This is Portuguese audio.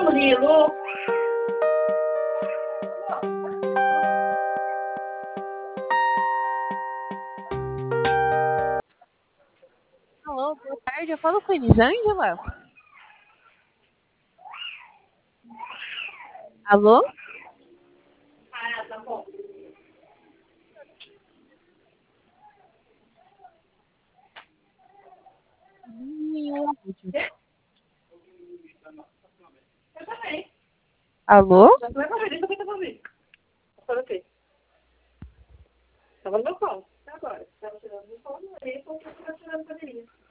Murilo. Alô, boa tarde. Eu falo com a Elisângela? Alô? Ah, tá bom. Eu também. Alô? Já tô levando isso que eu tô ouvindo. Fazer o quê? Tava no meu colo. Até agora. Tava tirando do colo, aí eu tô tirando a bateria.